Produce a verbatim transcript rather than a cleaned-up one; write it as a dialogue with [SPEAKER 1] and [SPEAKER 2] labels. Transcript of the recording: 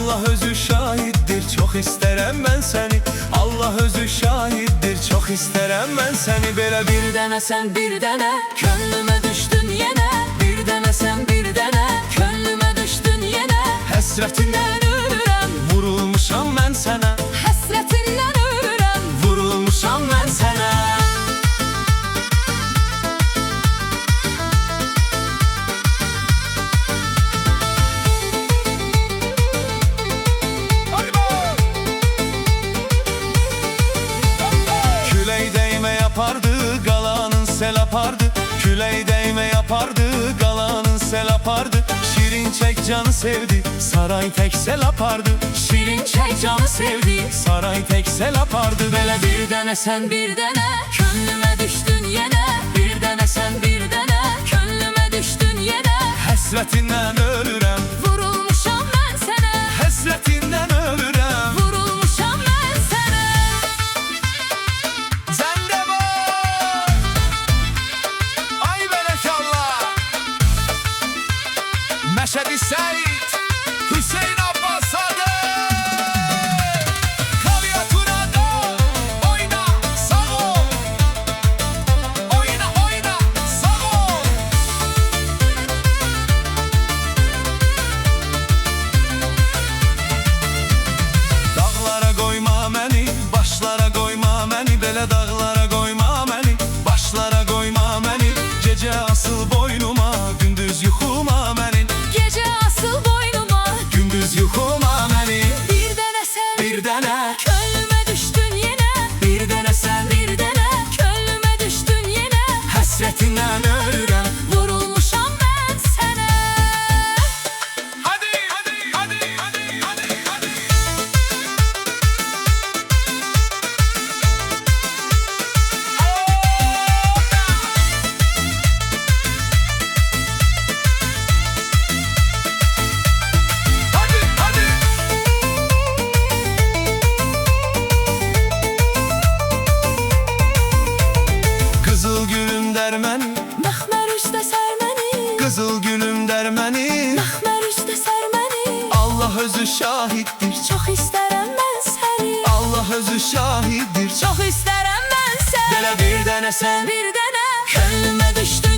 [SPEAKER 1] Allah özü şahittir, çok isterem ben seni. Allah özü şahittir, çok isterem ben seni. Belə bir
[SPEAKER 2] dene sen bir dene, könlüme düştün yine. Bir dene sen bir dene, könlüme düştün yine.
[SPEAKER 1] Həsrətindən ölürəm, vurulmuşam mən sənə.
[SPEAKER 2] Həsretinden ölürəm,
[SPEAKER 1] Vurulmuşam mən sənə. Külək dəymə yapardı, qalanın sel apardı. Külək dəymə yapardı, qalanın sel apardı. Şirin çək canı sevdi, saray tek sel apardı.
[SPEAKER 2] şirin çek canı sevdi.
[SPEAKER 1] Saray tek sel apardı. Belə bir
[SPEAKER 2] Bir dene sen bir dene, könlüme düştün yine. Bir dene sen bir dene, könlüme düştün yine.
[SPEAKER 1] həsrətindən ölürəm,
[SPEAKER 2] Vurulmuşam ben sana,
[SPEAKER 1] həsrətindən ölürəm.
[SPEAKER 2] vurulmuşam ben sana.
[SPEAKER 1] Səndə var, ay bərəkallah. Məşədi Səid, Hüseyn Abbasadı. Klaviaturada oyna, sağ ol. Oyna, oyna, sağ ol. Dağlara qoyma məni, başlara qoyma məni. Belə dağlara qoyma məni, başlara qoyma məni. Gecə asıl boynuma, gündüz yuxuma mənim.
[SPEAKER 2] Gece asıl boynuma,
[SPEAKER 1] Gündüz yuxuma mənim.
[SPEAKER 2] bir dene sen
[SPEAKER 1] Bir dənə,
[SPEAKER 2] könlüme düştün yine.
[SPEAKER 1] bir dənə sən,
[SPEAKER 2] Bir dene könlüme düştün yine.
[SPEAKER 1] həsrətindən ölürəm.
[SPEAKER 2] Vurulmuşam ben sana.
[SPEAKER 1] Hadi, hadi, hadi, hadi, hadi, hadi. Hadi, hadi. Qızıl gülüm dərməni,
[SPEAKER 2] Məxmər üstə sərməni,
[SPEAKER 1] qızıl gülüm dərməni.
[SPEAKER 2] məxmər üstə sərməni.
[SPEAKER 1] Allah özü şahiddir,
[SPEAKER 2] Çox istərəm mən səni,
[SPEAKER 1] Allah özü şahiddir.
[SPEAKER 2] çox istərəm mən səni.
[SPEAKER 1] Belə bir dənə sən,
[SPEAKER 2] Bir dənə könlümə düşdün